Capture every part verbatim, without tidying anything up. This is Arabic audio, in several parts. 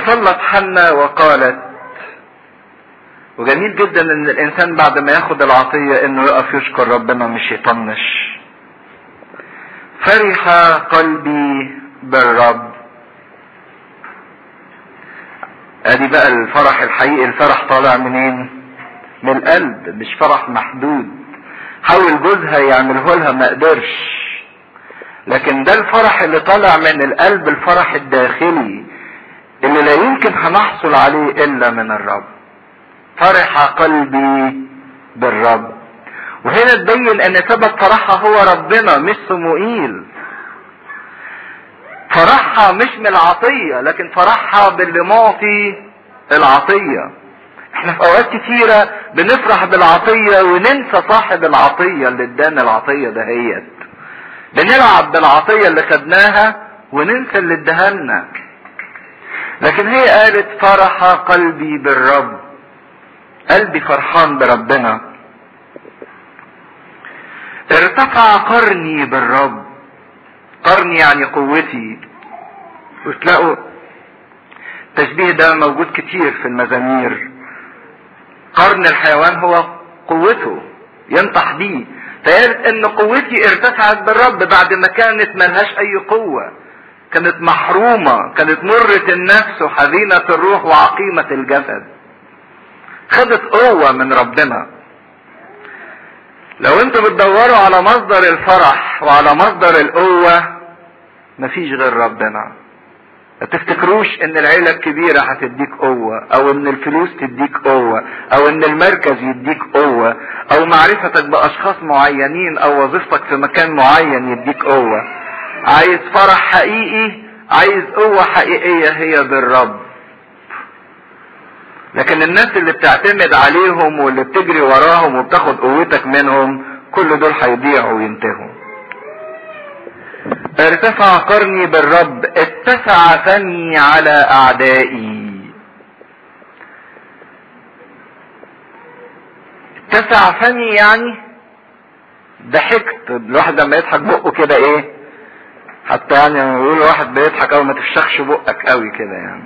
فصلت حنة وقالت. وجميل جدا ان الانسان بعد ما ياخد العطية انه يقف يشكر ربنا مش يطنش. فرح قلبي بالرب. ادي بقى الفرح الحقيقي. الفرح طالع منين؟ من القلب، مش فرح محدود. حاول جوزها يعمله لها ما قدرش، لكن ده الفرح اللي طالع من القلب، الفرح الداخلي اللي لا يمكن هنحصل عليه الا من الرب. فرح قلبي بالرب. وهنا تبين ان سبب فرحها هو ربنا مش صموئيل. فرحها مش من العطية، لكن فرحها باللي معطي العطية. احنا في اوقات كتيرة بنفرح بالعطية وننسى صاحب العطية اللي ادانا العطية دهيت. بنلعب بالعطية اللي خدناها وننسى اللي اداهالنا. لكن هي قالت فرح قلبي بالرب. قلبي فرحان بربنا. ارتفع قرني بالرب. قرني يعني قوتي. وتلاقوا التشبيه ده موجود كتير في المزامير. قرن الحيوان هو قوته، ينطح بيه. فقالت ان قوتي ارتفعت بالرب بعد ما كانت ملهاش اي قوة، كانت محرومة، كانت مرة النفس وحزينة الروح وعقيمة الجسد. خدت قوة من ربنا. لو انتوا بتدوروا على مصدر الفرح وعلى مصدر القوة، مفيش غير ربنا. ما تفتكروش ان العيلة الكبيرة هتديك قوة، او ان الفلوس تديك قوة، او ان المركز يديك قوة، او معرفتك باشخاص معينين، او وظيفتك في مكان معين يديك قوة. عايز فرح حقيقي، عايز قوة حقيقية، هي بالرب. لكن الناس اللي بتعتمد عليهم واللي بتجري وراهم وبتاخد قوتك منهم، كل دول هيضيعوا وينتهوا. ارتفع قرني بالرب، اتسع فمي على اعدائي. اتسع فمي يعني ضحكت. الواحد لما يضحك بقه كده ايه، حتى يعني يقول واحد بيضحك او ما تفشخش بقك قوي كده يعني.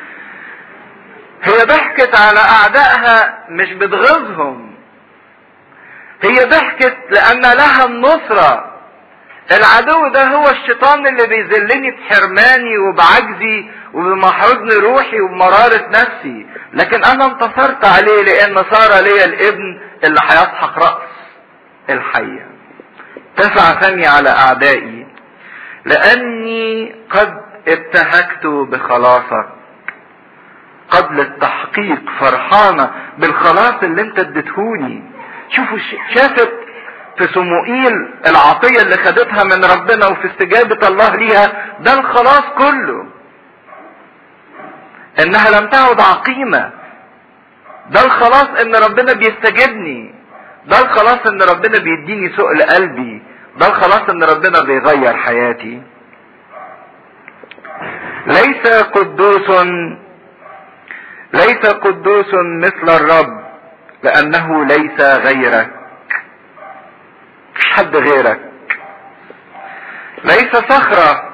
هي ضحكت على اعدائها مش بتغيظهم، هي ضحكت لان لها النصرة. العدو ده هو الشيطان اللي بيذلني بحرماني وبعجزي وبمحزن روحي وبمرارة نفسي، لكن انا انتصرت عليه لان صار لي الابن اللي هيسحق رأس الحية. ارتفع فمي على اعدائي لاني قد ابتهجت بخلاصك. قبل التحقيق فرحانة بالخلاص اللي انت اديتهوني. شوفوا شافت في صموئيل العطية اللي خدتها من ربنا وفي استجابة الله ليها، ده الخلاص كله. انها لم تعد عقيمة. ده الخلاص ان ربنا بيستجبني. ده الخلاص ان ربنا بيديني سؤل قلبي. ده الخلاص ان ربنا بيغير حياتي. ليس قدوس ليس قدوس مثل الرب لانه ليس غيرك. مفيش حد غيرك. ليس صخرة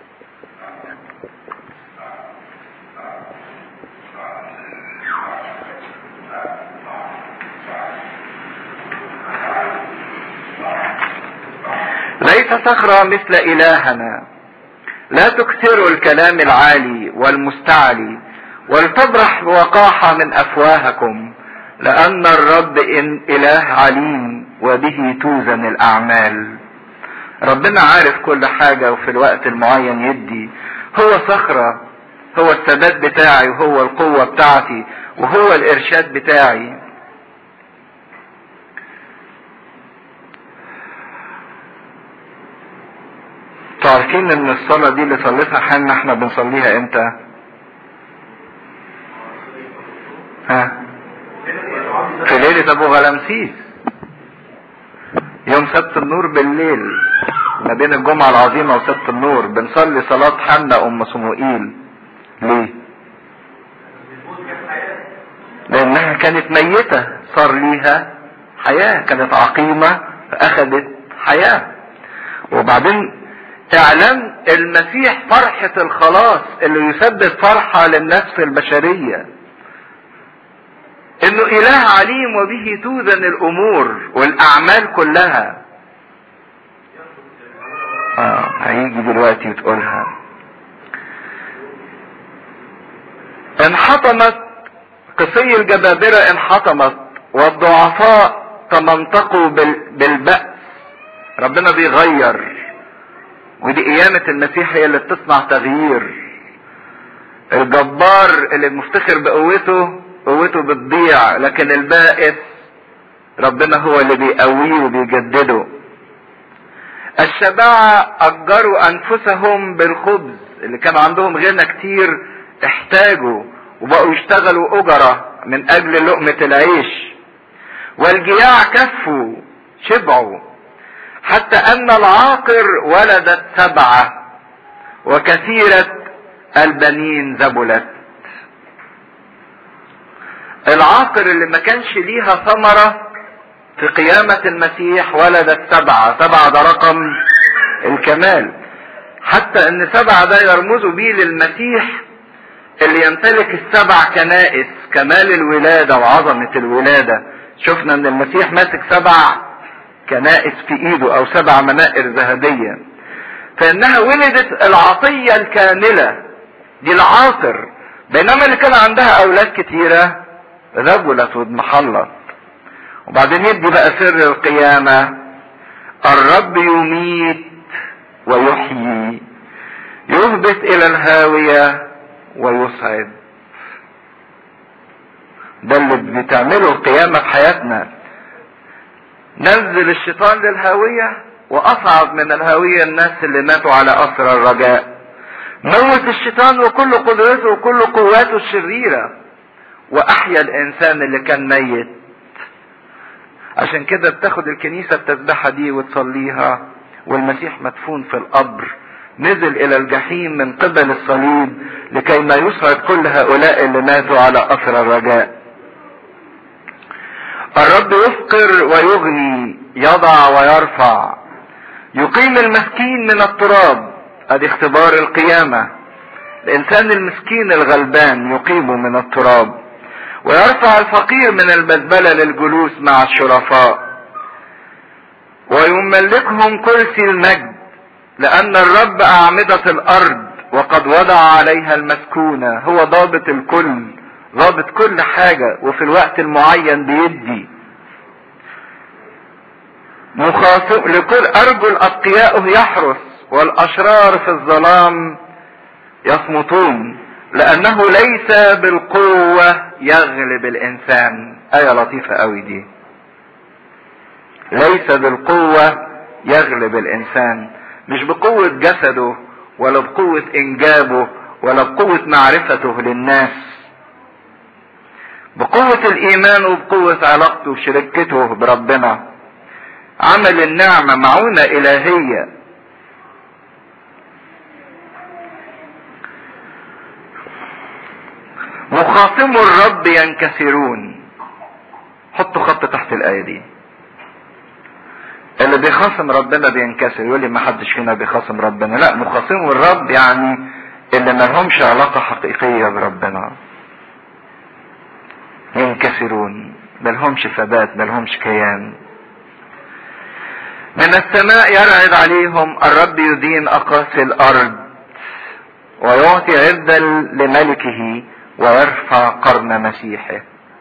ليس صخرة مثل إلهنا. لا تكثروا الكلام العالي والمستعلي ولتبرح بوقاحة من أفواهكم، لأن الرب إن إله عليم وبه توزن الأعمال. ربنا عارف كل حاجة وفي الوقت المعين يدي. هو صخرة، هو الثبات بتاعي وهو القوة بتاعتي وهو الإرشاد بتاعي. تعرفين ان الصلاة دي اللي صليتها حنا احنا بنصليها امتى؟ ها؟ في ليلة ابو غلمسيس، يوم سبت النور بالليل، ما بين الجمعة العظيمة وسبت النور بنصلي صلاة حنا ام صموئيل. ليه؟ لانها كانت ميتة صار ليها حياة، كانت عقيمة فاخذت حياة. وبعدين اعلان المسيح فرحة الخلاص اللي يسبب فرحة للنفس البشرية، انه اله عليم وبه توزن الامور والاعمال كلها. اه هيجي دلوقتي وتقولها. انحطمت قصي الجبابرة، انحطمت والضعفاء تمنطقوا بالبأس. ربنا بيغير، ودي قيامة المسيح هي اللي بتصنع تغيير. الجبار اللي مفتخر بقوته قوته بتضيع، لكن البائس ربنا هو اللي بيقويه وبيجدده. الشباعة أجروا أنفسهم بالخبز، اللي كان عندهم غنى كتير احتاجوا وبقوا يشتغلوا أجرة من أجل لقمة العيش. والجياع كفوا شبعوا، حتى أن العاقر ولدت سبعة وكثيرة البنين ذبلت. العاقر اللي ما كانش ليها ثمرة في قيامة المسيح ولدت سبعة. سبعة ده رقم الكمال، حتى ان سبعة ده يرمزوا بيه للمسيح اللي يمتلك السبع كنائس، كمال الولادة وعظمة الولادة. شفنا ان المسيح ماسك سبع كنائس في ايده او سبع منائر ذهبية، فانها ولدت العطية الكاملة دي العاقر. بينما اللي كان عندها اولاد كتيرة ذبلت واضمحلت. وبعدين يدي بقى سر القيامة: الرب يميت ويحيي، يهبط الى الهاوية ويصعد. ده اللي بتعمله القيامة في حياتنا. نزل الشيطان للهاوية واصعد من الهاوية الناس اللي ماتوا على اثر الرجاء. موت الشيطان وكل قدرته وكل قواته الشريرة، واحيا الانسان اللي كان ميت. عشان كده بتاخد الكنيسة التسبيحة دي وتصليها والمسيح مدفون في القبر، نزل الى الجحيم من قبل الصليب لكي ما يسعد كل هؤلاء اللي ماتوا على اثر الرجاء. الرب يفقر ويغني، يضع ويرفع، يقيم المسكين من التراب. ادي اختبار القيامة. الانسان المسكين الغلبان يقيمه من التراب، ويرفع الفقير من البزبلة للجلوس مع الشرفاء، ويملكهم كرسي المجد، لان الرب اعمدة الارض وقد وضع عليها المسكونة. هو ضابط الكل، ضابط كل حاجة، وفي الوقت المعين بيدي. مخاصم لكل ارجل اتقياؤه يحرس، والاشرار في الظلام يصمتون، لانه ليس بالقوة يغلب الانسان. آية لطيفة قوي دي. ليس بالقوة يغلب الانسان، مش بقوة جسده ولا بقوة انجابه ولا بقوة معرفته للناس، بقوة الايمان وبقوة علاقته وشركته بربنا. عمل النعمة معونة الهية. مخاصم الرب ينكسرون. حطوا خط تحت الآية دي. اللي بيخاصم ربنا بينكسر. يقول لي ما حدش فينا بيخاصم ربنا. لا، مخاصم الرب يعني اللي ما لهمش علاقة حقيقية بربنا ينكسرون، ما لهمش ثبات، ما لهمش كيان. من السماء يرعد عليهم الرب، يدين اقاصي الارض، ويعطي عزا لملكه، ويرفع قرن مسيحه.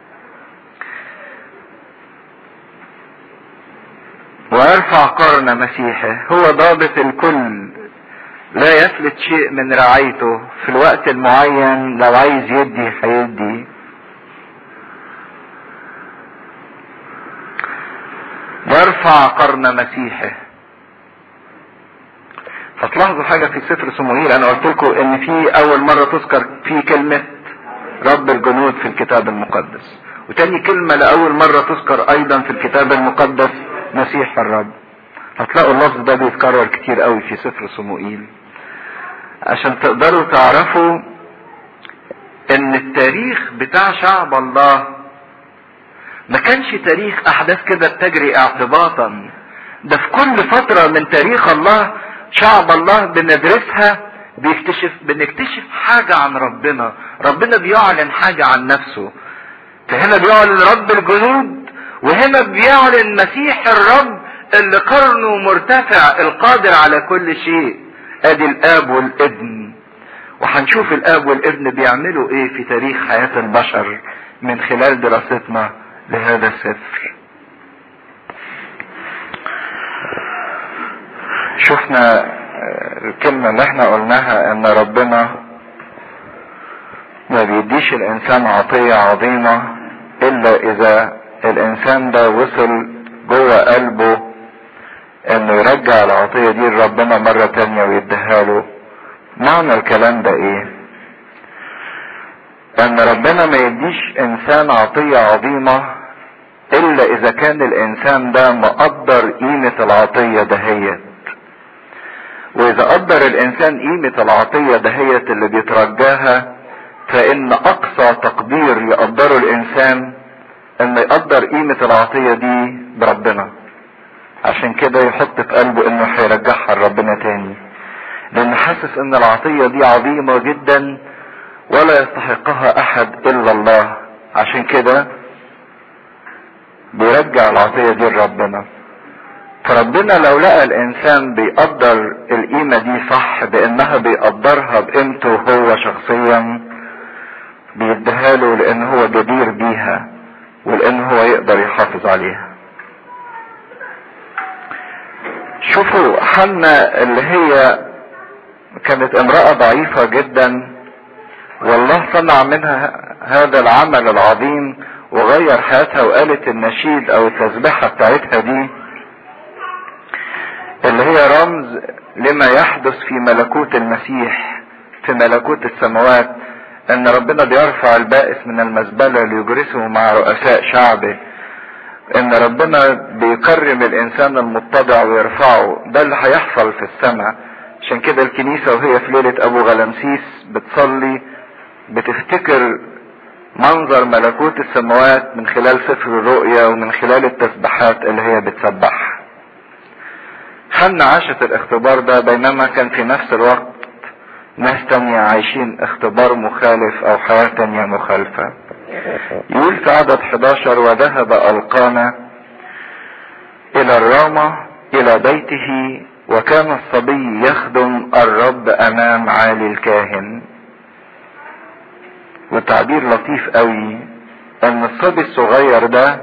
ويرفع قرن مسيحه. هو ضابط الكل، لا يفلت شيء من رعايته. في الوقت المعين لو عايز يدي هيدي. يرفع قرن مسيحه. فتلاحظوا حاجة في سفر صموئيل. انا قلت لكم ان في اول مرة تذكر في كلمة رب الجنود في الكتاب المقدس، وتاني كلمة لأول مرة تذكر ايضا في الكتاب المقدس مسيح الرب. هتلاقوا اللفظ ده بيتكرر كتير قوي في سفر صموئيل، عشان تقدروا تعرفوا ان التاريخ بتاع شعب الله ما كانش تاريخ احداث كده بتجري اعتباطا. ده في كل فترة من تاريخ الله شعب الله بندرسها بيكتشف بنكتشف حاجة عن ربنا. ربنا بيعلن حاجة عن نفسه. فهنا بيعلن رب الجنود، وهنا بيعلن مسيح الرب اللي قرنه مرتفع القادر على كل شيء. ادي الاب والابن، وهنشوف الاب والابن بيعملوا ايه في تاريخ حياة البشر من خلال دراستنا لهذا السفر. شفنا الكلمة اللي احنا قلناها ان ربنا ما بيديش الانسان عطية عظيمة الا اذا الانسان ده وصل جوه قلبه انه يرجع العطية دي لربنا مرة تانية ويديها له. معنى الكلام ده ايه؟ ان ربنا ما يديش انسان عطية عظيمة الا اذا كان الانسان ده مقدر قيمة العطية دهيت. واذا قدر الانسان قيمة العطية دهيت اللي بيترجاها، فان اقصى تقدير يقدره الانسان انه يقدر قيمة العطية دي بربنا. عشان كده يحط في قلبه انه هيرجعها لربنا تاني، لان حاسس ان العطية دي عظيمة جدا ولا يستحقها احد الا الله. عشان كده بيرجع العطية دي لربنا. فربنا لو لقى الانسان بيقدر القيمة دي صح، بانها بيقدرها بقيمته هو شخصيا، بيديها له لان هو جدير بيها ولان هو يقدر يحافظ عليها. شوفوا حنا اللي هي كانت امرأة ضعيفة جدا، والله صنع منها هذا العمل العظيم وغير حياتها، وقالت النشيد او التسبيحة بتاعتها دي اللي هي رمز لما يحدث في ملكوت المسيح في ملكوت السماوات، ان ربنا بيرفع البائس من المزبلة ليجرسه مع رؤساء شعبه، ان ربنا بيكرم الانسان المتضع ويرفعه. ده اللي هيحصل في السماء. عشان كده الكنيسة وهي في ليلة ابو غلمسيس بتصلي بتفتكر منظر ملكوت السماوات من خلال سفر الرؤيا ومن خلال التسبيحات اللي هي بتسبحها. حنا عاشت الاختبار ده، بينما كان في نفس الوقت ناس تانية عايشين اختبار مخالف او حياة تانية مخالفة. يقول في عدد حداشر: وذهب القانا الى الرامة الى بيته، وكان الصبي يخدم الرب امام عالي الكاهن. وتعبير لطيف قوي ان الصبي الصغير ده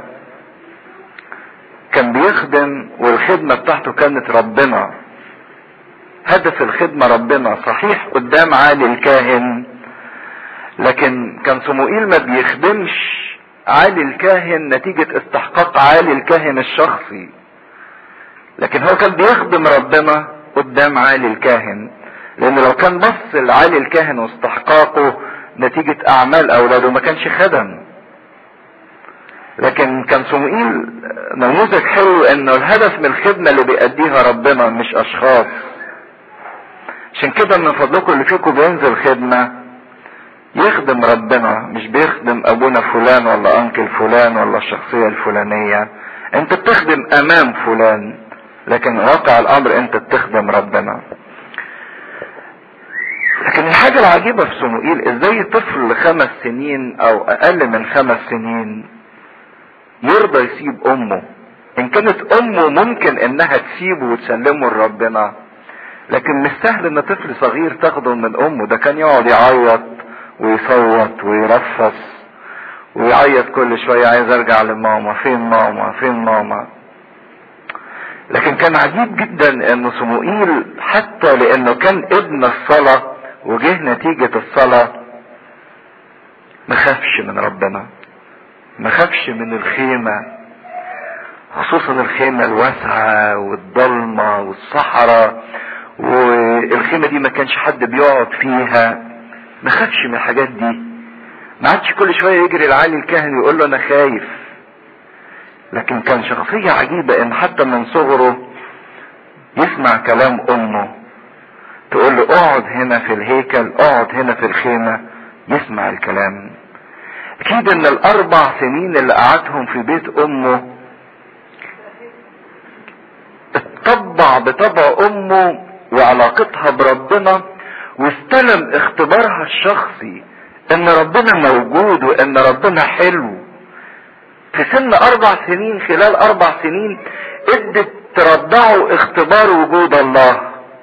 كان بيخدم، والخدمة بتاعته كانت ربنا. هدف الخدمة ربنا، صحيح قدام عالي الكاهن، لكن كان صموئيل ما بيخدمش عالي الكاهن نتيجة استحقاق عالي الكاهن الشخصي، لكن هو كان بيخدم ربنا قدام عالي الكاهن. لان لو كان بص لعالي الكاهن واستحقاقه نتيجة اعمال اولاده ما كانش خدم. لكن كان صموئيل نموذج حلو انه الهدف من الخدمة اللي بيأديها ربنا مش اشخاص. عشان كده من فضلكم اللي فيكم بينزل خدمة يخدم ربنا، مش بيخدم ابونا فلان ولا انكل فلان ولا الشخصية الفلانية. انت بتخدم امام فلان، لكن واقع الامر انت بتخدم ربنا. لكن الحاجة العجيبة في صموئيل، ازاي طفل خمس سنين او اقل من خمس سنين يرضى يسيب امه؟ ان كانت امه ممكن انها تسيبه وتسلمه لربنا، لكن مش سهل ان طفل صغير تاخده من امه. ده كان يقعد يعيط ويصوت ويرفص ويعيط كل شوية: عايز ارجع لماما، فين ماما فين ماما. لكن كان عجيب جدا ان صموئيل حتى لانه كان ابن الصلاة وجه نتيجة الصلاة ما خافش من ربنا، ما خافش من الخيمة، خصوصا الخيمة الواسعة والضلمة والصحراء، والخيمة دي ما كانش حد بيقعد فيها. ما خافش من الحاجات دي. ما عادش كل شوية يجري لعالي الكاهن ويقول له انا خايف. لكن كان شخصية عجيبة ان حتى من صغره يسمع كلام امه تقول له اقعد هنا في الهيكل، اقعد هنا في الخيمة، يسمع الكلام. اكيد ان الاربع سنين اللي قعدهم في بيت امه اتطبع بطبع امه وعلاقتها بربنا، واستلم اختبارها الشخصي ان ربنا موجود وان ربنا حلو. في سن اربع سنين، خلال اربع سنين ادت ترضعه اختبار وجود الله.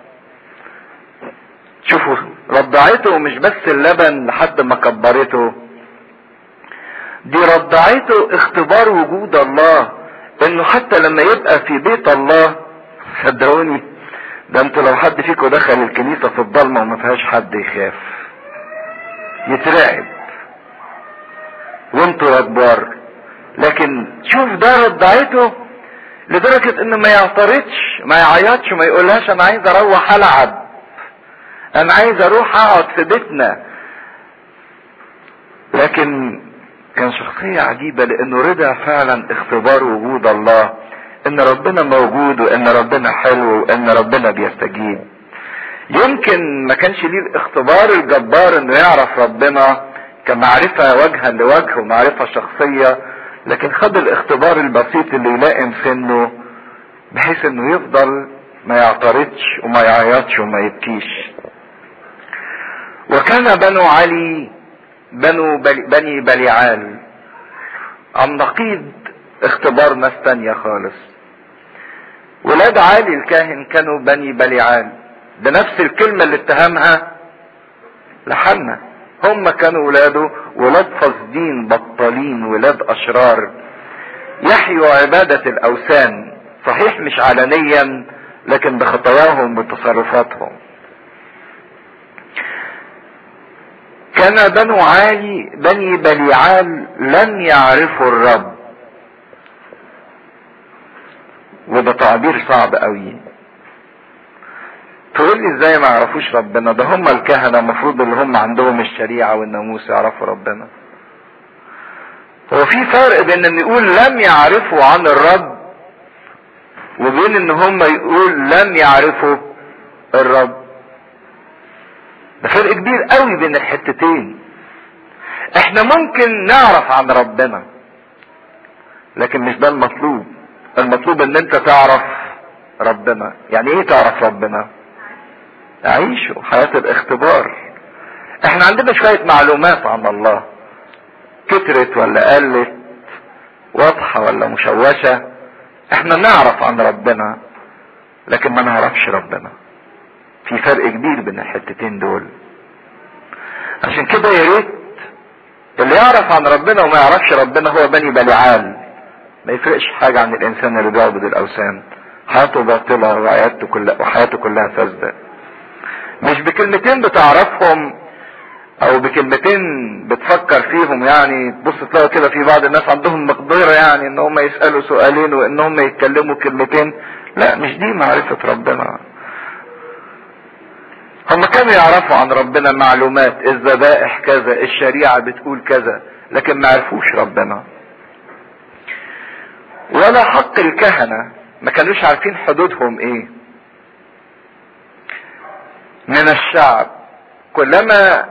شوفوا رضعته مش بس اللبن لحد ما كبرته، دي رضعته اختبار وجود الله، انه حتى لما يبقى في بيت الله، صدقوني ده انتوا لو حد فيكم دخل الكنيسة في الضلمة وما فيهاش حد يخاف يترعب وانتوا يا كبار. لكن شوف ده رضعته لدرجة انه ما يعترضش، ما يعيطش، ما يقولهاش انا عايز اروح العب، انا عايز اروح اقعد في بيتنا. لكن كان شخصية عجيبة لانه رضع فعلا اختبار وجود الله، ان ربنا موجود وان ربنا حلو وان ربنا بيستجيب. يمكن ما كانش ليه الاختبار الجبار انه يعرف ربنا كمعرفة وجها لوجه ومعرفة شخصية، لكن خد الاختبار البسيط اللي يلائم سنه، بحيث انه يفضل ما يعترضش وما يعيطش وما يبكيش. وكان بنو علي بنو بني, بني بليعال عن نقيض اختبار ناس تانية خالص. ولاد علي الكاهن كانوا بني بليعال، بنفس الكلمة اللي اتهمها لحنا. هم كانوا ولاده ولاد فاسدين بطالين، ولاد اشرار يحيوا عبادة الاوثان، صحيح مش علنيا لكن بخطاياهم وتصرفاتهم. كان بنو علي بني بليعال لم يعرفوا الرب، وده تعبير صعب قوي. تقول لي ازاي ما يعرفوش ربنا؟ ده هم الكهنة المفروض اللي هم عندهم الشريعة والناموس يعرفوا ربنا. هو في فرق بين ان يقول لم يعرفوا عن الرب وبين ان هم يقول لم يعرفوا الرب. ده فرق كبير قوي بين الحتتين. احنا ممكن نعرف عن ربنا لكن مش ده المطلوب. المطلوب ان انت تعرف ربنا. يعني ايه تعرف ربنا؟ عيشوا حياة الاختبار. احنا عندنا شوية معلومات عن الله، كترت ولا قلت، واضحة ولا مشوشة. احنا نعرف عن ربنا لكن ما نعرفش ربنا. في فرق كبير بين الحتتين دول. عشان كده يا ريت اللي يعرف عن ربنا وما يعرفش ربنا هو بني بليعال. ما يفرقش حاجة عن الانسان اللي بيعبد الاوثان، حياته باطلة وحياته كلها وحياته كلها فاسدة. مش بكلمتين بتعرفهم او بكلمتين بتفكر فيهم. يعني تبص تلاقي كده في بعض الناس عندهم مقدرة يعني ان هم يسألوا سؤالين وان هم يتكلموا كلمتين. لا، مش دي معرفة ربنا. هم كانوا يعرفوا عن ربنا معلومات، الذبائح كذا، الشريعة بتقول كذا، لكن ما عرفوش ربنا. ولا حق الكهنة، ما كانوش عارفين حدودهم ايه من الشعب. كلما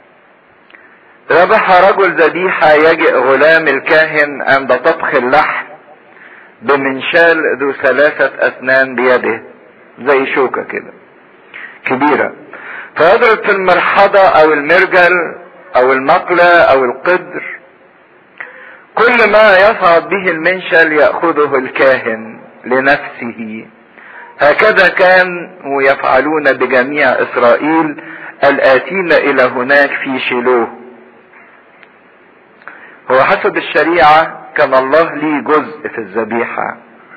ذبح رجل ذبيحة يجئ غلام الكاهن عند طبخ اللحم بمنشال ذو ثلاثة اسنان بيده، زي شوكة كده كبيرة، فيضرب في المرحضة او المرجل او المقلة او القدر. كل ما يصعد به المنشل يأخذه الكاهن لنفسه. هكذا كانوا يفعلون بجميع اسرائيل الآتين الى هناك في شيلوه. هو حسب الشريعة كان الله ليه جزء في الذبيحة،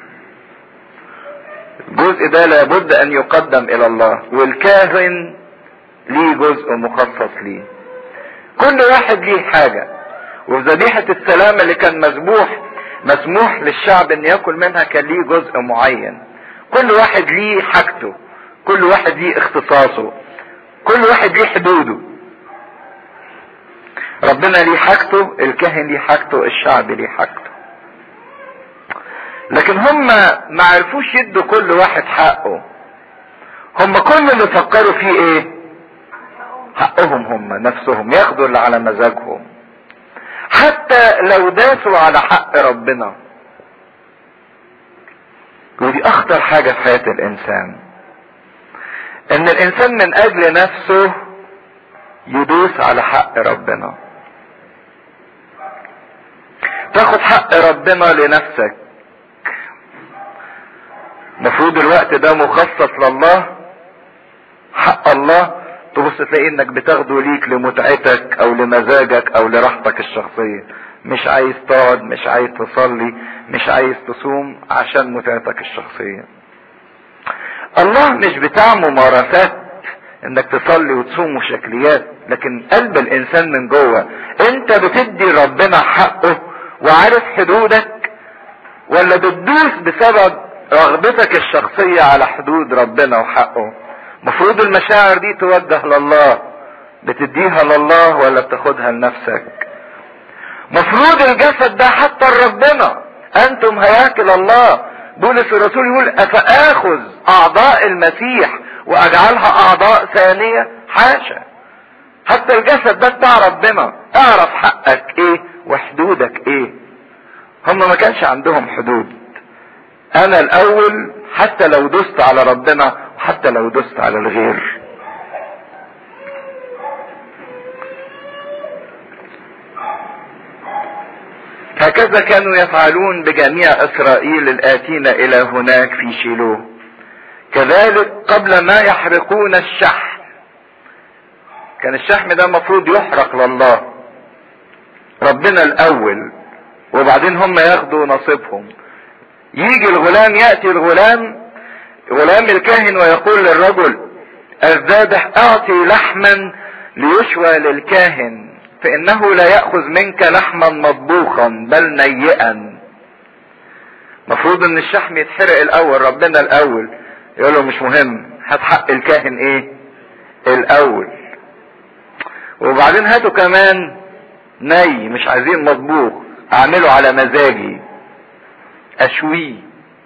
الجزء ده لابد ان يقدم الى الله، والكاهن ليه جزء مخصص ليه. كل واحد ليه حاجة. وفي ذبيحة السلام اللي كان مذبوح مسموح للشعب ان ياكل منها كان ليه جزء معين. كل واحد ليه حاجته، كل واحد ليه اختصاصه، كل واحد ليه حدوده. ربنا ليه حاجته، الكاهن ليه حاجته، الشعب ليه حاجته. لكن هم ما عرفوش يدوا كل واحد حقه. هم كل اللي فكروا فيه ايه؟ حقهم هم نفسهم، ياخدوا اللي على مزاجهم، حتى لو داسوا على حق ربنا. ودي اخطر حاجة في حياة الانسان، ان الانسان من اجل نفسه يدوس على حق ربنا. تاخد حق ربنا لنفسك. مفروض الوقت ده مخصص لله، حق الله، تبص تلاقي انك بتاخده ليك لمتعتك او لمزاجك او لراحتك الشخصية. مش عايز تقعد، مش عايز تصلي، مش عايز تصوم عشان متعتك الشخصية. الله مش بتاع ممارسات انك تصلي وتصوم وشكليات، لكن قلب الانسان من جوه. انت بتدي ربنا حقه وعارف حدودك، ولا بتدوس بسبب رغبتك الشخصية على حدود ربنا وحقه؟ مفروض المشاعر دي توجه لله، بتديها لله ولا بتاخدها لنفسك؟ مفروض الجسد ده حتى لربنا، انتم هياكل الله. بولس الرسول يقول افاخذ اعضاء المسيح واجعلها اعضاء ثانية؟ حاشا، حتى الجسد ده بتاع ربنا. اعرف حقك ايه وحدودك ايه. هم ما كانش عندهم حدود. انا الاول حتى لو دست على ربنا وحتى لو دست على الغير. هكذا كانوا يفعلون بجميع اسرائيل الاتين الى هناك في شيلوه. كذلك قبل ما يحرقون الشحم، كان الشحم ده المفروض يحرق لله ربنا الاول، وبعدين هم ياخدوا نصيبهم. يجي الغلام، يأتي الغلام غلام الكاهن ويقول للرجل الذابح اعطي لحما ليشوى للكاهن، فانه لا يأخذ منك لحما مطبوخا بل نيئا. مفروض ان الشحم يتحرق الاول، ربنا الاول. يقول له مش مهم، هات حق الكاهن ايه الاول، وبعدين هاتوا كمان ني، مش عايزين مطبوخ، اعمله على مزاجي، اشويه.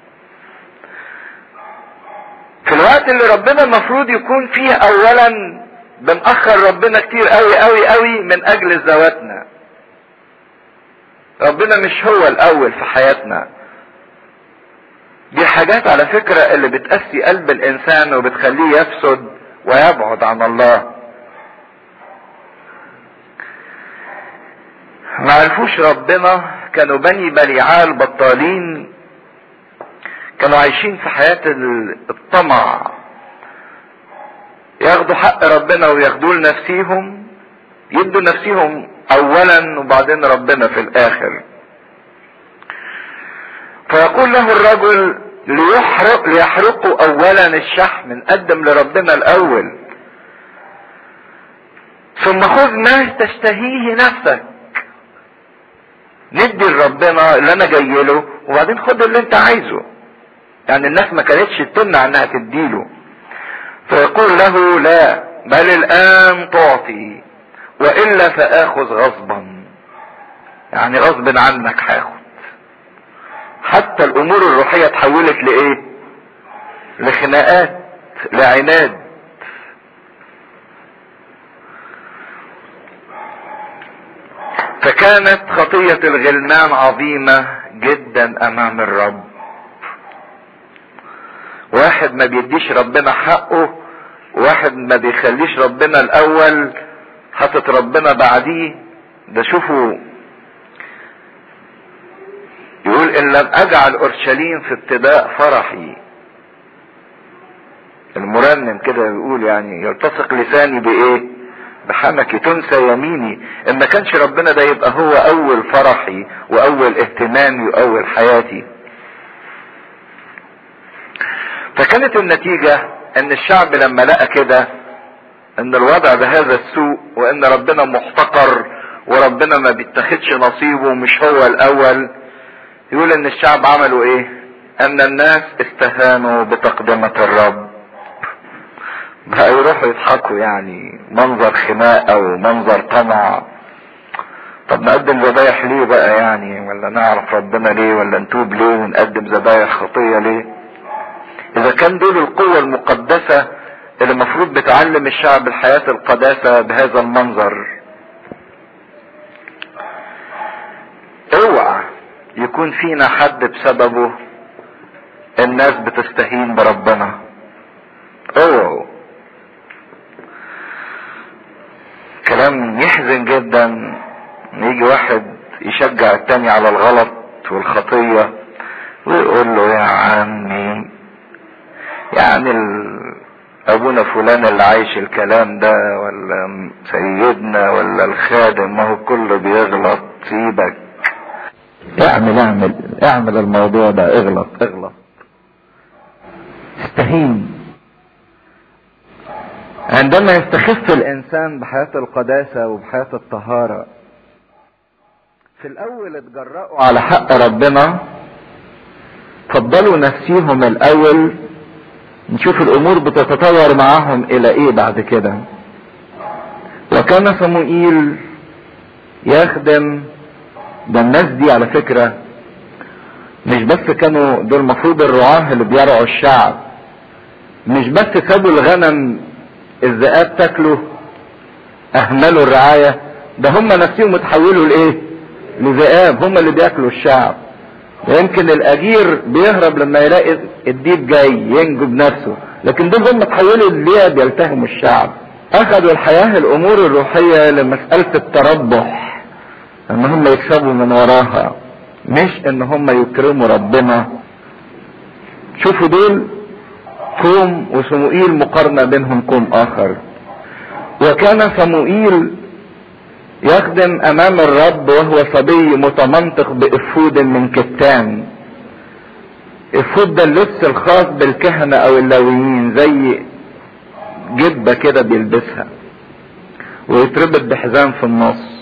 في الوقت اللي ربنا المفروض يكون فيه اولا بنأخر ربنا كتير قوي قوي قوي من اجل ذواتنا. ربنا مش هو الاول في حياتنا. دي حاجات على فكرة اللي بتقسي قلب الانسان وبتخليه يفسد ويبعد عن الله. ما عرفوش ربنا، كانوا بني بليعال بطالين، كانوا عايشين في حياة الطمع، ياخدوا حق ربنا وياخدوه لنفسيهم، يدوا نفسيهم اولا وبعدين ربنا في الاخر. فيقول له الرجل ليحرق ليحرقوا اولا الشحم، نقدم لربنا الاول، ثم خذ ما تشتهيه نفسك. ندي لربنا اللي انا جاي له وبعدين خد اللي انت عايزه. يعني الناس ما كانتش تمنع انها تديله. فيقول له لا، بل الان تعطي والا فاخذ غصبا. يعني غصب عنك هاخد. حتى الامور الروحية اتحولت لايه؟ لخناقات، لعناد. فكانت خطية الغلمان عظيمة جدا امام الرب. واحد ما بيديش ربنا حقه، واحد ما بيخليش ربنا الاول، حاطط ربنا بعديه. ده شوفوا يقول ان لم اجعل اورشليم في ابتداء فرحي. المرنم كده بيقول يعني يلتصق لساني بايه؟ بحنكي تنسى يميني. ان ما كانش ربنا ده يبقى هو اول فرحي واول اهتمامي واول حياتي. فكانت النتيجة ان الشعب لما لقى كده ان الوضع بهذا السوء، وان ربنا محتقر وربنا ما بيتخدش نصيبه مش هو الاول، يقول ان الشعب عملوا ايه؟ ان الناس استهانوا بتقدمة الرب. بقى يروحوا يضحكوا، يعني منظر خناقة ومنظر طمع. طب نقدم ذبايح ليه بقى يعني؟ ولا نعرف ربنا ليه؟ ولا نتوب ليه ونقدم ذبايح خطية ليه؟ اذا كان دول القوة المقدسة اللي المفروض بتعلم الشعب الحياة القداسة بهذا المنظر. اوعى يكون فينا حد بسببه الناس بتستهين بربنا. اوعوا يحزن جدا يجي واحد يشجع التاني على الغلط والخطية ويقول له يا عمي يعني ابونا فلان اللي عايش الكلام ده ولا سيدنا ولا الخادم ما هو كله بيغلط، سيبك اعمل اعمل اعمل الموضوع ده، اغلط اغلط استهين. عندما يستخف الانسان بحياة القداسة وبحياة الطهارة، في الاول اتجرأوا على حق ربنا، فضلوا نفسيهم الاول، نشوف الامور بتتطور معاهم الى ايه بعد كده. وكان صموئيل يخدم، ده الناس دي على فكرة مش بس كانوا دول المفروض الرعاة اللي بيرعوا الشعب، مش بس سابوا الغنم الذئاب تاكله اهملوا الرعاية، ده هم نفسهم اتحولوا لايه؟ لذئاب، هم اللي بياكلوا الشعب. ويمكن الاجير بيهرب لما يلاقي الديب جاي ينجو بنفسه، لكن دول هم اتحولوا للياب يلتهموا الشعب. اخذوا الحياة الامور الروحية لمسألة التربح، ان هم يكسبوا من وراها، مش ان هم يكرموا ربنا. شوفوا دول قوم وصموئيل مقارنة بينهم قوم اخر. وكان صموئيل يخدم امام الرب وهو صبي متمنطق بافود من كتان. افود ده اللبس الخاص بالكهنة او اللاويين، زي جبة كده بيلبسها ويتربط بحزام في النص،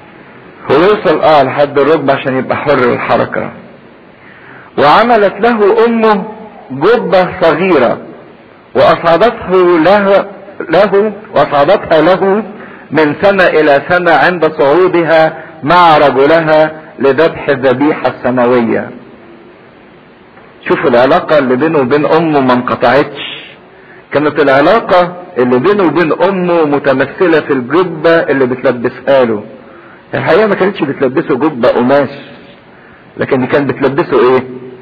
ويوصل اه لحد الركبة عشان يبقى حر الحركة. وعملت له امه جبة صغيرة واصعدته له له واصعدتها له من سنة الى سنة عند صعودها مع رجلها لذبح الذبيحة السنوية. شوفوا العلاقة اللي بينه وبين امه ما انقطعتش، كانت العلاقة اللي بينه وبين امه متمثلة في الجبة اللي بتلبسها له. الحقيقة ما كانتش بتلبسه جبة قماش، لكن كانت بتلبسه ايه؟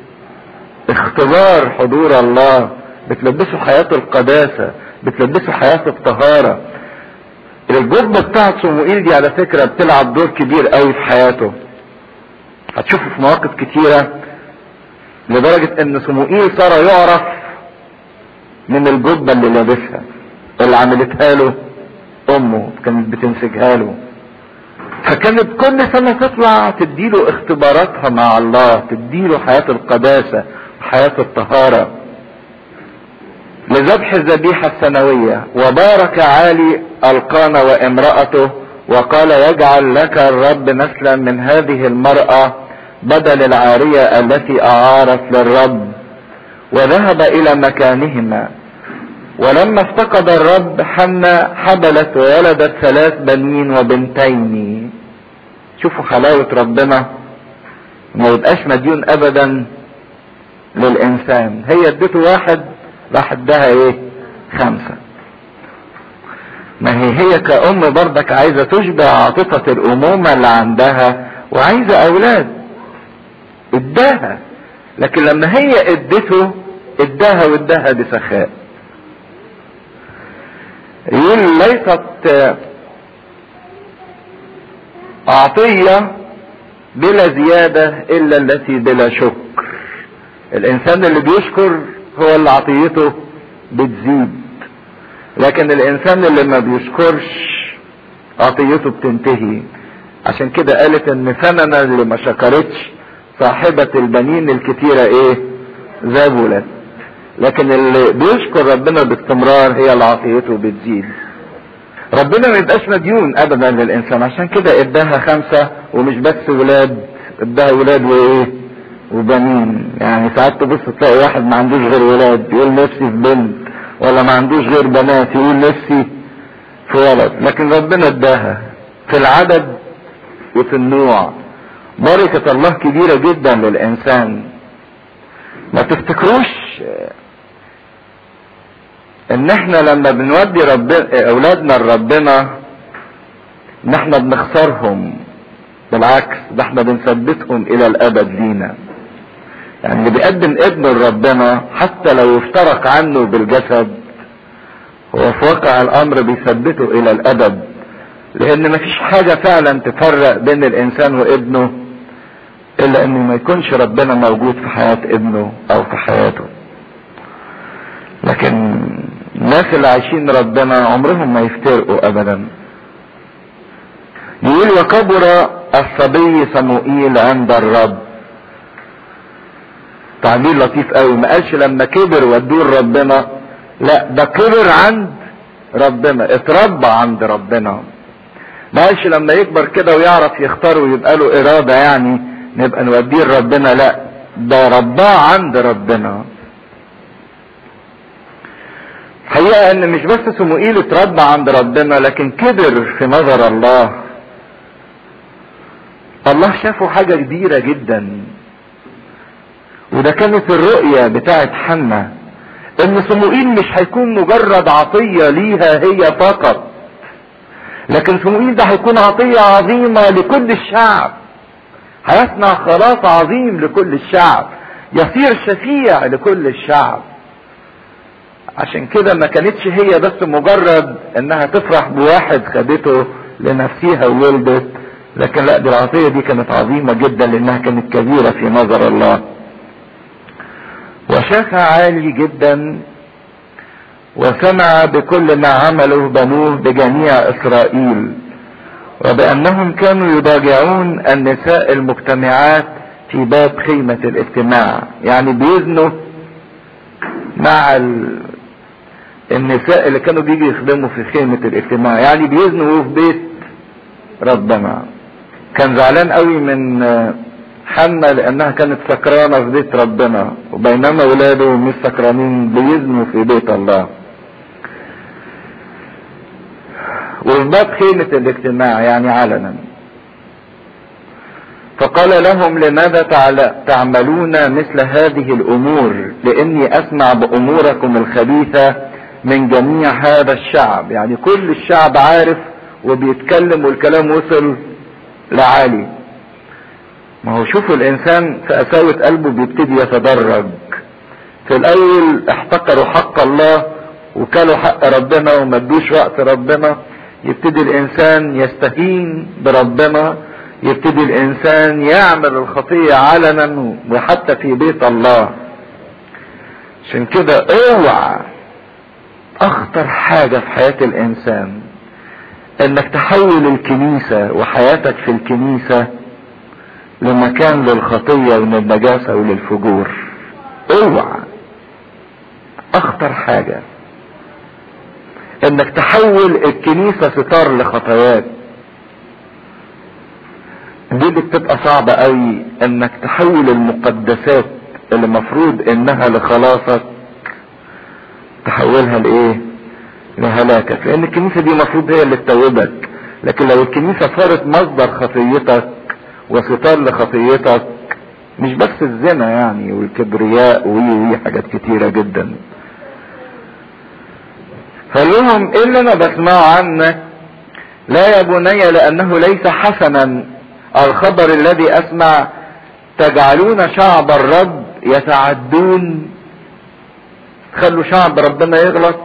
اختبار حضور الله، بتلبسه حياة القداسة، بتلبسه حياة الطهارة. الجبة بتاعت صموئيل دي على فكرة بتلعب دور كبير قوي في حياته، هتشوفوا في مواقف كتيرة، لدرجة ان صموئيل صار يعرف من الجبة اللي لابسها اللي عملتها له امه، كانت بتنسجها له. فكانت كل سنة تطلع تديله اختباراتها مع الله، تديله حياة القداسة وحياة الطهارة لذبح الذبيحة السنوية. وبارك عالي القانا وامرأته وقال يجعل لك الرب نسلا من هذه المرأة بدل العارية التي اعارت للرب. وذهب الى مكانهما. ولما افتقد الرب حنة حبلت وولدت ثلاث بنين وبنتين. شوفوا حلاوة ربنا، ما يبقاش مديون ابدا للانسان. هي ادته واحد راح ادها ايه؟ خمسة. ما هي هي كأم برضك عايزة تشبع عاطفة الامومة اللي عندها وعايزة اولاد، اداها. لكن لما هي ادته اداها واداها بسخاء. يقول ليست عطية بلا زيادة الا التي بلا شكر. الانسان اللي بيشكر هو اللي عطيته بتزيد، لكن الانسان اللي ما بيشكرش عطيته بتنتهي. عشان كده قالت ان فننا اللي ما شكرتش صاحبة البنين الكتيرة ايه؟ ذبلت. لكن اللي بيشكر ربنا باستمرار هي اللي عطيته بتزيد. ربنا ما يبقاش مديون ابدا للانسان، عشان كده اداها خمسة، ومش بس ولاد، اداها ولاد وايه؟ وبنين. يعني ساعات تبص تلاقي واحد ما عندوش غير ولاد يقول نفسي في بنت، ولا ما عندوش غير بنات يقول نفسي في ولد. لكن ربنا اداها في العدد وفي النوع. بركة الله كبيرة جدا للانسان. ما تفتكروش ان احنا لما بنودي ربنا اولادنا لربنا ان احنا بنخسرهم، بالعكس ده احنا بنثبتهم الى الابد لينا. يعني اللي بيقدم ابنه لربنا حتى لو افترق عنه بالجسد هو في واقع الامر بيثبته الى الابد، لان مفيش حاجة فعلا تفرق بين الانسان وابنه الا انه ما يكونش ربنا موجود في حياة ابنه او في حياته. لكن الناس اللي عايشين ربنا عمرهم ما يفترقوا ابدا. يقول وكبر الصبي صموئيل عند الرب. تعبير لطيف قوي، ما قالش لما كبر ودوه ربنا، لا ده كبر عند ربنا، اتربى عند ربنا. ما قالش لما يكبر كده ويعرف يختار ويبقى له ارادة يعني نبقى نوديه لربنا، لا ده رباه عند ربنا. حقيقة ان مش بس صموئيل اتربى عند ربنا لكن كبر في نظر الله. الله شافه حاجة كبيرة جدا، وده كانت الرؤية بتاعت حنا، ان صموئيل مش هيكون مجرد عطية ليها هي فقط، لكن صموئيل ده هيكون عطية عظيمة لكل الشعب، هيصنع خلاص عظيم لكل الشعب، يصير شفيع لكل الشعب. عشان كده ما كانتش هي بس مجرد انها تفرح بواحد خدته لنفسها وولدت، لكن لا دي العطية دي كانت عظيمة جدا لانها كانت كبيرة في نظر الله. وشافها عالي جدا وسمع بكل ما عمله بنوه بجميع اسرائيل، وبانهم كانوا يضاجعون النساء المجتمعات في باب خيمة الاجتماع، يعني بيزنوا مع النساء اللي كانوا بيجي يخدموا في خيمة الاجتماع، يعني بيزنوا في بيت ربنا. كان زعلان قوي من حنا لانها كانت سكرانة في بيت ربنا، وبينما ولاده مش سكرانين بيزنوا في بيت الله. وفي باب خيمة الاجتماع يعني علنا. فقال لهم لماذا تعملون مثل هذه الامور، لاني اسمع باموركم الخبيثة من جميع هذا الشعب. يعني كل الشعب عارف وبيتكلم والكلام وصل لعالي. ما هو شوفوا الانسان في قساوة قلبه بيبتدي يتدرج. في الاول احتقروا حق الله وكلوا حق ربنا وما ادوش وقت ربنا، يبتدي الانسان يستهين بربنا، يبتدي الانسان يعمل الخطية علنا وحتى في بيت الله. عشان كده اوعى، اخطر حاجة في حياة الانسان انك تحول الكنيسة وحياتك في الكنيسة لمكان للخطية وللنجاسة وللفجور. اوعى، اخطر حاجة انك تحول الكنيسة ستار لخطاياك. دي بتبقى صعبة قوي، انك تحول المقدسات اللي مفروض انها لخلاصك تحولها لايه؟ لهلاكك. لان الكنيسة دي مفروض هي اللي تتوبك، لكن لو الكنيسة صارت مصدر خطيتك وستار لخطيتك، مش بس الزنا يعني والكبرياء وي حاجات كتيرة جدا. فقال لهم ايه اللي انا بسمعه عنك؟ لا يا بني، لانه ليس حسنا الخبر الذي اسمع، تجعلون شعب الرب يتعدون. خلوا شعب ربنا يغلط.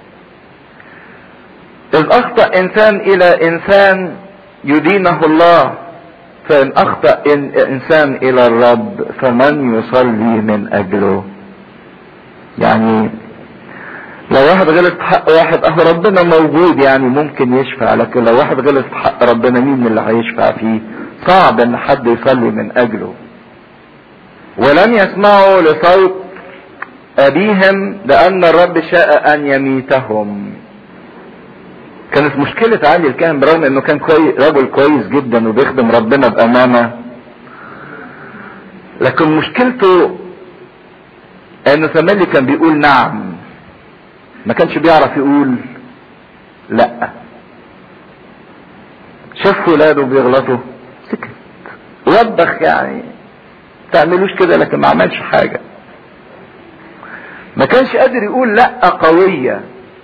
اذ اخطأ انسان الى انسان يدينه الله، فان اخطأ إن انسان الى الرب فمن يصلي من اجله. يعني لو واحد غلط في حق واحد اهو ربنا موجود يعني ممكن يشفع، لكن لو واحد غلط في حق ربنا مين اللي هيشفع فيه؟ صعب ان حد يصلي من اجله. ولم يسمعوا لصوت ابيهم لان الرب شاء ان يميتهم. كانت مشكلة علي الكاهن برغم انه كان كويس، رجل كويس جدا وبيخدم ربنا بامانة، لكن مشكلته ان سمالي كان بيقول نعم، ما كانش بيعرف يقول لا. شاف ولاده بيغلطوا سكت وبخ، يعني تعملوش كده، لكن ما عملش حاجة. ما كانش قادر يقول لا قوية.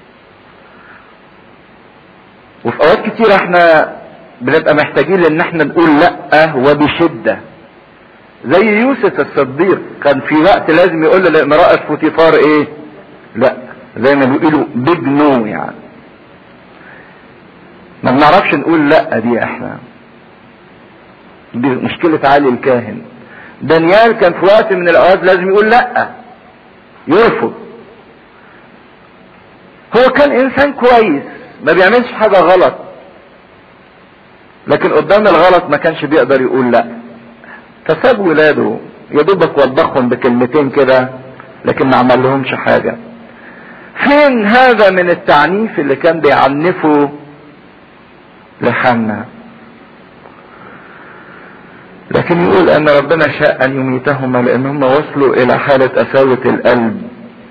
وفي اوقات كتير احنا بنبقى محتاجين ان احنا نقول لا وبشدة. زي يوسف الصديق كان في وقت لازم يقول لامرأة فوتيفار ايه؟ لا، زي ما بيقولوا بيج نو يعني. ما بنعرفش نقول لا دي احنا. دي مشكلة علي الكاهن. دانيال كان في وقت من الاوقات لازم يقول لا، يرفض. هو كان انسان كويس ما بيعملش حاجة غلط، لكن قدام الغلط ما كانش بيقدر يقول لا، فساب ولاده يا دوبك وضخهم بكلمتين كده، لكن ما عمل لهمش حاجة. فين هذا من التعنيف اللي كان بيعنفه لحنا؟ لكن يقول ان ربنا شاء ان يميتهما لانهم وصلوا الى حالة قساوة القلب،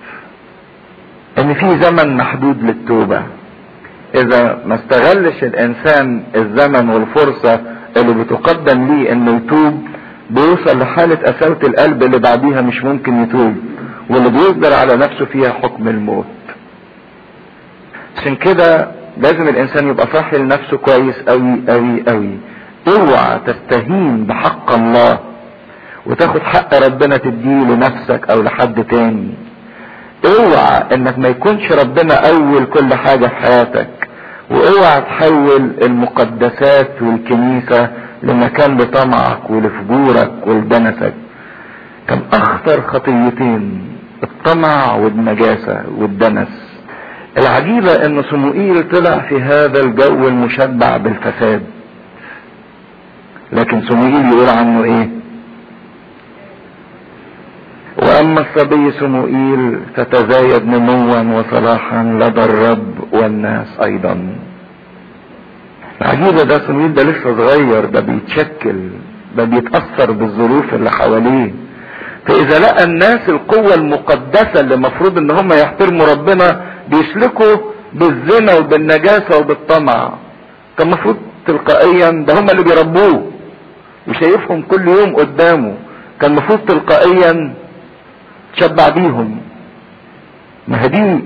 ان في زمن محدود للتوبة. اذا ما استغلش الانسان الزمن والفرصة اللي بتقدم ليه انه يتوب، بيوصل لحالة قساوة القلب اللي بعديها مش ممكن يتوب، واللي بيصدر على نفسه فيها حكم الموت. عشان كده لازم الانسان يبقى صاحي لنفسه كويس قوي قوي قوي. اوعى تستهين بحق الله وتاخد حق ربنا تديه لنفسك او لحد تاني. اوعى انك ما يكونش ربنا اول كل حاجة في حياتك، واوعى تحول المقدسات والكنيسة لمكان لطمعك ولفجورك ولدنسك. كان اخطر خطيتين الطمع والنجاسة والدنس. العجيبة ان صموئيل طلع في هذا الجو المشبع بالفساد، لكن صموئيل يقول عنه ايه؟ واما الصبي صموئيل فتزايد نموا وصلاحا لدى الرب والناس ايضا. العجيبة ده صموئيل ده لسه صغير، ده بيتشكل، ده بيتأثر بالظروف اللي حواليه. فاذا لقى الناس القوة المقدسة اللي مفروض ان هم يحترموا ربنا بيسلكوا بالزنا وبالنجاسة وبالطمع، كان مفروض تلقائيا ده هم اللي بيربوه وشايفهم كل يوم قدامه، كان مفروض تلقائيا تشبع بيهم. ما هدي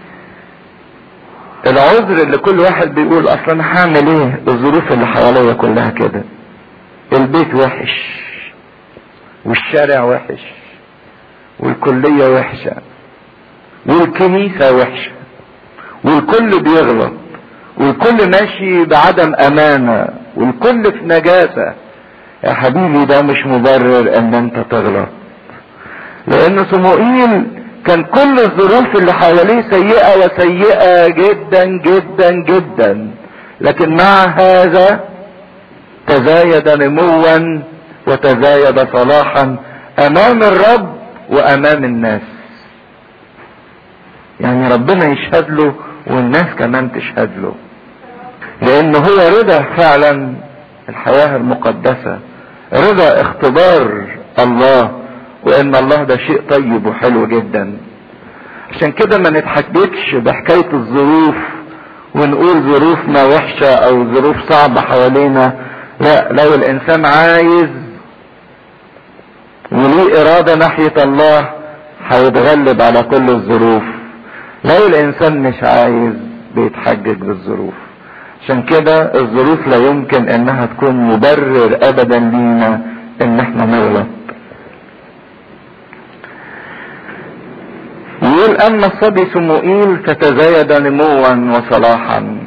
العذر اللي كل واحد بيقول اصلا انا هعمل ايه، الظروف اللي حواليا كلها كده، البيت وحش والشارع وحش والكلية وحشة والكنيسة وحشة والكل بيغلط والكل ماشي بعدم امانة والكل في نجاسة. يا حبيبي ده مش مبرر ان انت تغلط، لان صموئيل كان كل الظروف اللي حواليه سيئة وسيئة جدا جدا جدا، لكن مع هذا تزايد نموا وتزايد صلاحا امام الرب وامام الناس. يعني ربنا يشهد له والناس كمان تشهد له، لان هو رضا فعلا الحياة المقدسة، رضا اختبار الله، وان الله ده شيء طيب وحلو جدا. عشان كده ما نتحججش بحكاية الظروف ونقول ظروفنا وحشة او ظروف صعبة حوالينا. لا، لو الانسان عايز وليه ارادة ناحية الله هيتغلب على كل الظروف. لو الانسان مش عايز بيتحجج بالظروف. عشان كده الظروف لا يمكن انها تكون مبرر ابدا لينا ان احنا نغلط. يقول اما الصبي صموئيل فتزايد نموا وصلاحا.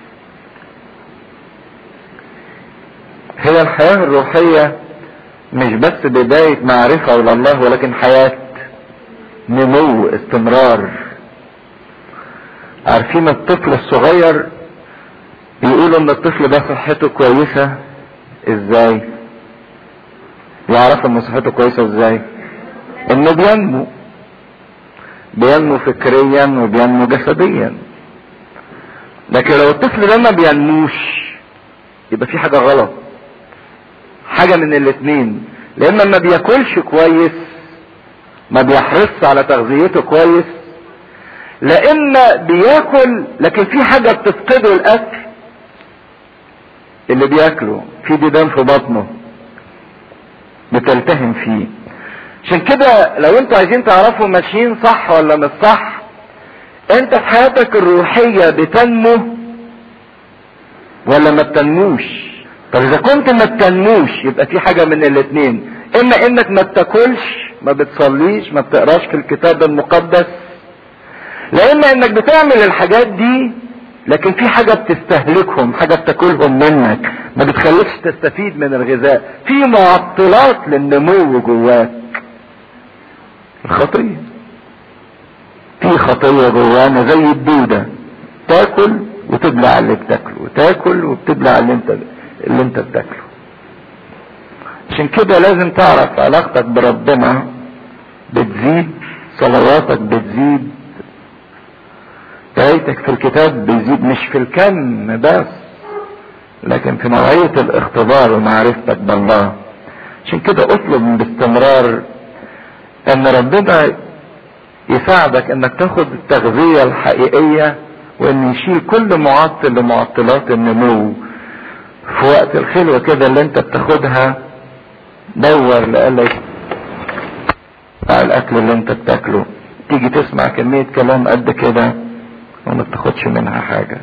هي الحياة الروحية مش بس بداية معرفة لله، ولكن حياة نمو استمرار. عارفين الطفل الصغير يقولوا ان الطفل ده صحته كويسة ازاي؟ يعرف ان صحته كويسة ازاي؟ انه بينمو بينمو فكريا وبينمو جسديا. لكن لو الطفل ده ما بينموش يبقى في حاجة غلط، حاجة من الاتنين. لان ما بياكلش كويس، ما بيحرص على تغذيته كويس، لان بياكل لكن في حاجة بتفقده الاكل اللي بياكله، في ديدان في بطنه بتلتهم فيه. عشان كده لو انتوا عايزين تعرفوا ماشيين صح ولا مش صح، انت في حياتك الروحية بتنمو ولا ما بتنموش؟ طب اذا كنت ما بتنموش يبقى في حاجة من الاتنين، اما انك ما بتاكلش، ما بتصليش، ما بتقراش في الكتاب المقدس، لا اما انك بتعمل الحاجات دي لكن في حاجة بتستهلكهم، حاجة بتاكلهم منك، ما بتخليكش تستفيد من الغذاء. في معطلات للنمو جواك، الخطية. في خطية جوانا زي الدودة، تاكل وتبلع اللي بتاكله، وتاكل وبتبلع اللي انت اللي انت بتاكله. عشان كده لازم تعرف علاقتك بربنا بتزيد، صلواتك بتزيد، قرايتك في الكتاب بيزيد، مش في الكم بس لكن في نوعية الاختبار ومعرفتك بالله. عشان كده اطلب باستمرار ان ربنا يساعدك انك تاخد التغذية الحقيقية، وان يشيل كل معطل لمعطلات النمو. في وقت الخلوة كده اللي انت بتاخدها دور لقلك على الاكل اللي انت بتاكله، تيجي تسمع كمية كلام قد كده وما بتاخدش منها حاجة.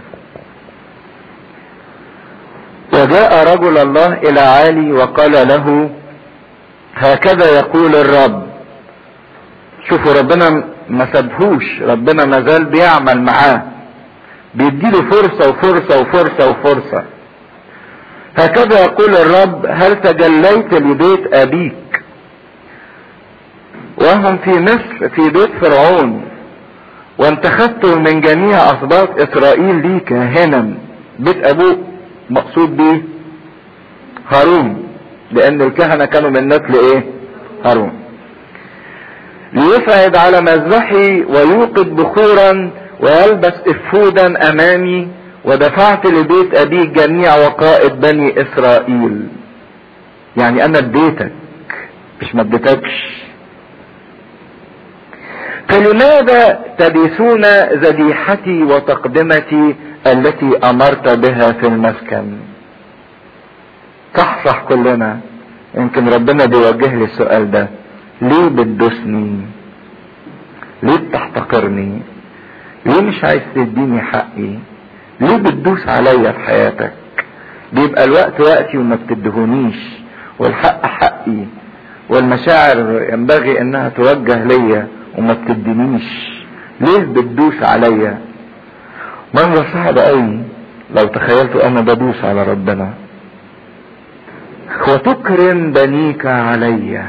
وجاء رجل الله الى عالي وقال له هكذا يقول الرب. شوفوا ربنا ما سابهوش، ربنا ما زال بيعمل معاه، بيديله فرصة وفرصة وفرصة وفرصة. هكذا يقول الرب هل تجليت لبيت ابيك وهم في مصر في بيت فرعون، وانتخبته من جميع اسباط اسرائيل لي كاهنا. بيت ابوه مقصود به هارون، لان الكهنة كانوا من نسل ايه؟ هارون. ليسعد على مذبحي ويوقد بخورا ويلبس افودا امامي، ودفعت لبيت ابيك جميع وقائد بني اسرائيل. يعني انا اديتك مش ما اديتكش. فلماذا تبثون ذبيحتي وتقدمتي التي امرت بها في المسكن؟ صح كلنا يمكن ربنا بيوجه لي السؤال ده، ليه بتدوسني؟ ليه بتحتقرني؟ ليه مش عايز تديني حقي؟ ليه بتدوس عليا في حياتك؟ بيبقى الوقت وقتي وما بتدهونيش، والحق حقي، والمشاعر ينبغي انها توجه ليا وما بتدينيش. ليه بتدوس عليا؟ منظر صعب قوي لو تخيلتوا انا بدوس على ربنا. وتكرم بنيك عليا.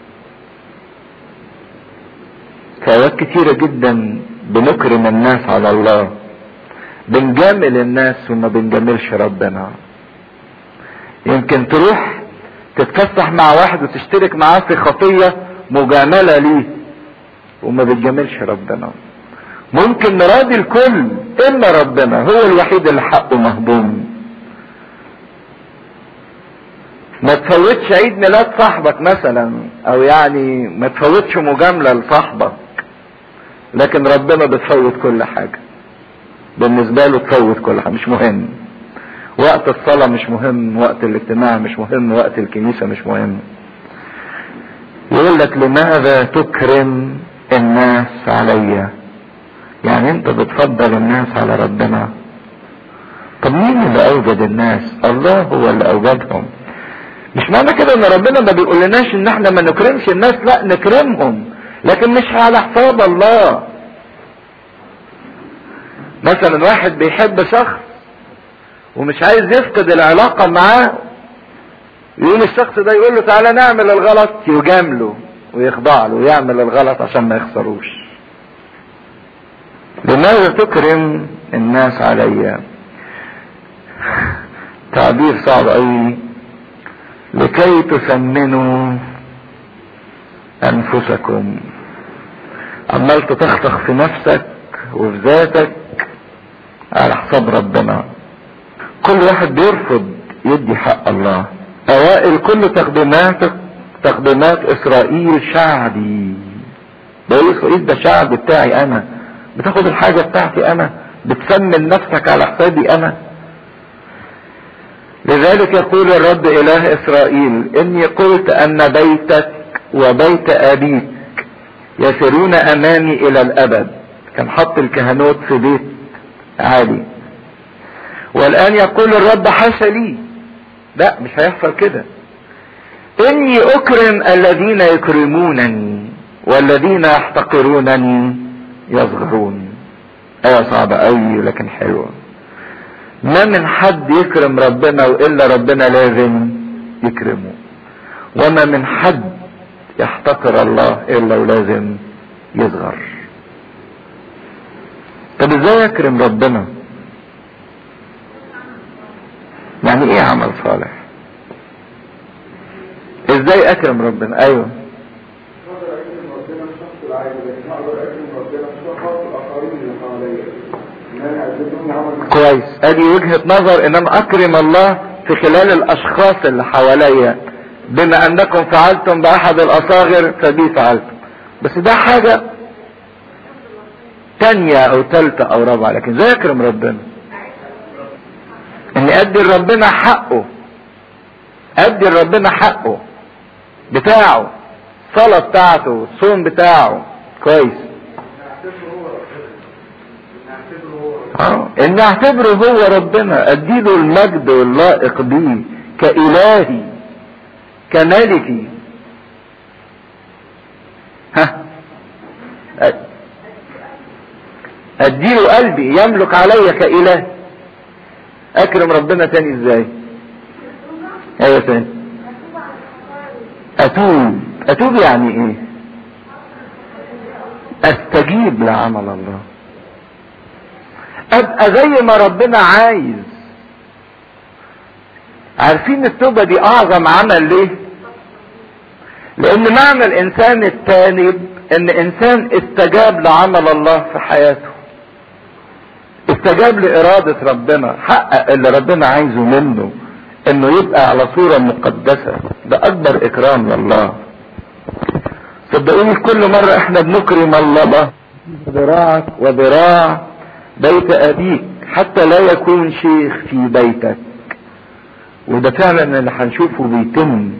في اوقات كتيرة جدا بنكرم الناس على الله، بنجامل الناس وما بنجاملش ربنا. يمكن تروح تتفسح مع واحد وتشترك معاه في خطية مجاملة ليه وما بتجاملش ربنا. ممكن نراضي الكل الا ربنا، هو الوحيد اللي حقه مهضوم. ما تفوتش عيد ميلاد صاحبك مثلا، او يعني ما تفوتش مجاملة لصاحبك، لكن ربنا بتفوت كل حاجة بالنسبة له، تفوت كل حاجة، مش مهم. وقت الصلاة مش مهم، وقت الاجتماع مش مهم، وقت الكنيسة مش مهم. يقول لك لماذا تكرم الناس عليا؟ يعني انت بتفضل الناس على ربنا. طب مين اللي اوجد الناس؟ الله هو اللي اوجدهم. مش معنى كده ان ربنا ما بيقول لناش ان احنا ما نكرمش الناس، لا نكرمهم، لكن مش على حساب الله. مثلا واحد بيحب شخص ومش عايز يفقد العلاقة معاه، يقوم الشخص ده يقول له تعالى نعمل الغلط، يجامله ويخضع له ويعمل الغلط عشان ما يخسروش. لماذا تكرم الناس عليا؟ تعبير صعب قوي. لكي تثمنوا انفسكم. عمال تتخطخ في نفسك وفي ذاتك على حساب ربنا. كل واحد بيرفض يدي حق الله. اوائل كل تقديمات تقديمات اسرائيل شعبي. بقول اسرائيل ده شعب بتاعي انا، بتاخد الحاجة بتاعتي انا، بتسمن نفسك على حسابي انا. لذلك يقول الرب اله اسرائيل اني قلت ان بيتك وبيت ابيك يسيرون امامي الى الابد. كان حط الكهنوت في بيت عالي، والان يقول الرب حاشا لي، لا مش هيحصل كده. اني اكرم الذين يكرمونني والذين يحتقرونني يصغرون. ايه صعبة قوي لكن حلوة. ما من حد يكرم ربنا والا ربنا لازم يكرمه، وما من حد يحتقر الله الا ولازم يصغر. طب ازاي اكرم ربنا؟ يعني ايه عمل صالح؟ ازاي اكرم ربنا؟ ايوه اقدر اكرم ربنا الشخص العادي، لكن اقدر اكرم ربنا الشخص الاخرين اللي حواليا ان انا اقدم لهم عمل كويس. ادي وجهة نظر ان انا اكرم الله في خلال الاشخاص اللي حواليا، بما انكم فعلتم باحد الاصاغر فبي فعلتم. بس ده حاجة تانية او تالتة او رابعة. لكن ازاي اكرم ربنا؟ اني ادي لربنا حقه، ادي لربنا حقه بتاعه، الصلاة بتاعته، الصوم بتاعه. كويس. اه ان اعتبره هو ربنا، اديله المجد واللائق بيه كالهي كملكي. ها اديله قلبي يملك علي كاله. اكرم ربنا تاني ازاي؟ ايوه تاني. اتوب. اتوب يعني ايه؟ استجيب لعمل الله، ابقى زي ما ربنا عايز. عارفين التوبة دي اعظم عمل ليه؟ لان معنى الانسان التانب ان انسان استجاب لعمل الله في حياته، استجاب لارادة ربنا، حقق اللي ربنا عايزه منه، انه يبقى على صورة مقدسة. ده اكبر اكرام لله. صدقوني كل مرة احنا بنكرم الله ذراعك وذراع بيت ابيك حتى لا يكون شيخ في بيتك. وده فعلا اللي هنشوفه بيتم،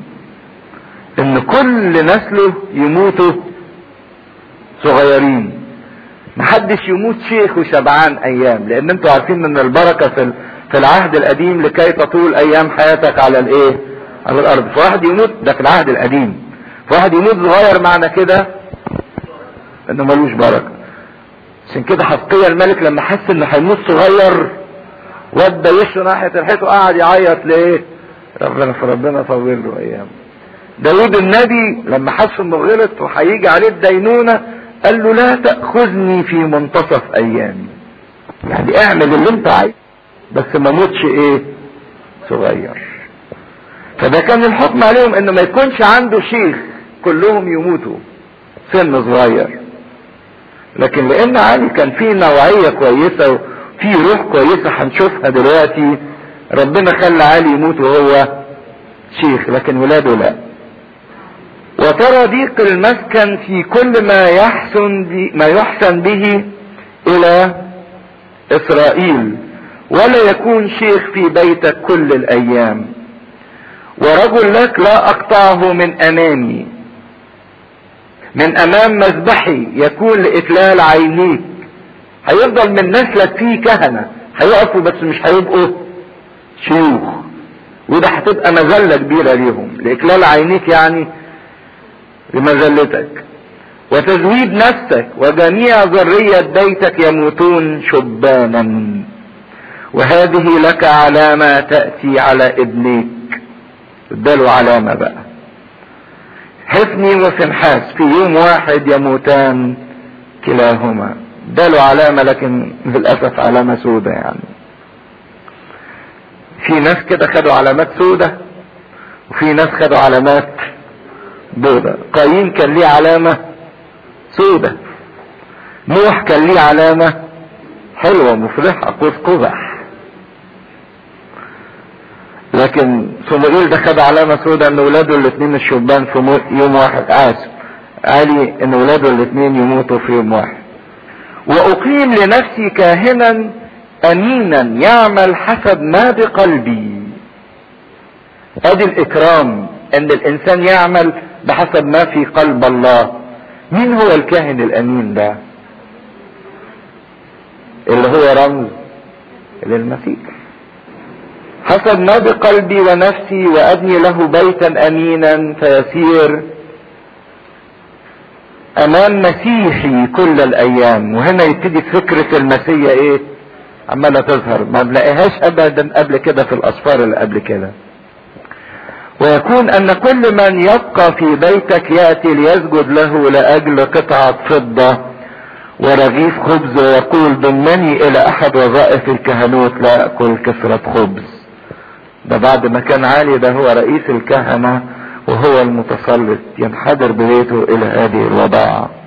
ان كل نسله يموتوا صغيرين، محدش يموت شيخ وشبعان ايام. لان انتوا عارفين ان البركة في في العهد القديم لكي تطول ايام حياتك على الايه؟ على الارض. فواحد يموت، ده في العهد القديم، فواحد يموت صغير معنى كده انه ملوش بركة. عشان كده حزقيا الملك لما حس انه هيموت صغير ودى وشه ناحية الحيط وقعد يعيط ليه؟ ربنا فربنا طول له ايام. داود النبي لما حس انه غلط وهيجي عليه الدينونة قال له لا تأخذني في منتصف ايامي. يعني اعمل اللي انت عايز بس ما موتش ايه؟ صغير. فده كان الحكم عليهم انه ما يكونش عنده شيخ، كلهم يموتوا سن صغير. لكن لان علي كان فيه نوعية كويسة وفيه روح كويسة هنشوفها دلوقتي، ربنا خلى علي يموت وهو شيخ، لكن ولاده لا. وترى ضيق المسكن في كل ما يحسن بي ما يحسن به الى اسرائيل، ولا يكون شيخ في بيتك كل الايام. ورجل لك لا اقطعه من امامي، من امام مذبحي يكون لاتلال عينيك. هيفضل من نسلك فيه كهنة هيقفوا بس مش هيبقوا شيوخ، وده هتبقى مذلة كبيرة ليهم. لاتلال عينيك يعني لمذلتك. وتزويد نفسك وجميع ذرية بيتك يموتون شبانا، وهذه لك علامة تأتي على ابنيك. اداله علامة بقى، حفني وفنحاس في يوم واحد يموتان كلاهما. اداله علامة لكن للأسف علامة سودة. يعني في ناس كده خدوا علامات سودة وفي ناس خدوا علامات بيضة. قايين كان ليه علامة سودة، نوح كان ليه علامة حلوة مفرحة قوس قزح. لكن صموئيل ده خد علامة سودة ان ولاده الاثنين الشبان في يوم واحد. اسف علي ان ولاده الاثنين يموتوا في يوم واحد. واقيم لنفسي كاهنا امينا يعمل حسب ما بقلبي. ادي الاكرام، ان الانسان يعمل بحسب ما في قلب الله. مين هو الكاهن الامين ده؟ اللي هو رمز للمسيح. حسب ما بقلبي ونفسي وابني له بيتا امينا فيسير امام مسيحي كل الايام. وهنا يبتدي فكرة المسيح ايه؟ عمالة تظهر، ما بنلاقيهاش ابدا قبل كده في الاسفار اللي قبل كده. ويكون ان كل من يبقى في بيتك يأتي ليسجد له لاجل قطعة فضة ورغيف خبز ويقول ضمني الى احد وظائف الكهنوت لا اكل كثرة خبز. ده بعد ما كان عالي، ده هو رئيس الكهنة وهو المتسلط، ينحدر ببيته الى هذه الوضاعة.